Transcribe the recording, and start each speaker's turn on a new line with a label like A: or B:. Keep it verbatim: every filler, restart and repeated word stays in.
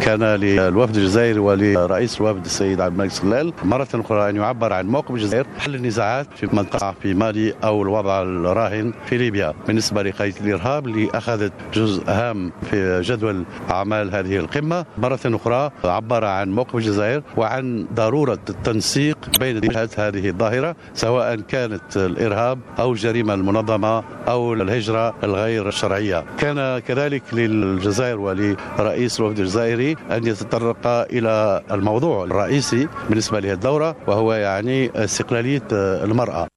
A: كان للوفد الجزائري ولرئيس الوفد السيد عبد الملك سلال مرة أخرى أن يعبر عن موقف الجزائر حل النزاعات في منطقة في مالي أو الوضع الراهن في ليبيا بالنسبة لقضية الإرهاب اللي أخذت جزء هام في جدول أعمال هذه القمة. مرة أخرى عبر عن موقف الجزائر وعن ضرورة التنسيق بين جهات هذه الظاهرة سواء كانت الإرهاب أو الجريمة المنظمة أو الهجرة الغير الشرعية. كان كذلك للجزائر ولرئيس الوفد الجزائري أن يتطرق إلى الموضوع الرئيسي بالنسبة لهذه الدورة وهو يعني استقلالية المرأة.